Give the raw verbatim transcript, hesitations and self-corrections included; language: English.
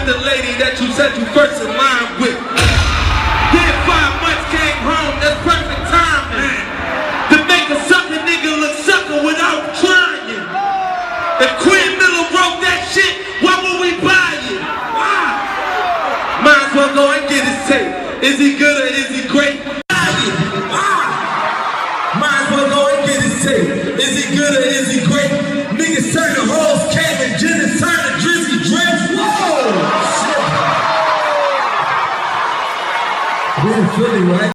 the lady that you said you first in line with. Then five months came home, that's perfect timing. To make a sucker nigga look sucker without trying. If Quinn Miller wrote that shit, why would we buy it? Why? Might as well go and get his tape. Is he good or is he great? Buy it. Why? Might as well go and get his tape. Is he good or is he great? Niggas turn the hoes, Kevin, Jennings, turn the Drizzy Drake. Whoa! Shit. We're in Philly, right?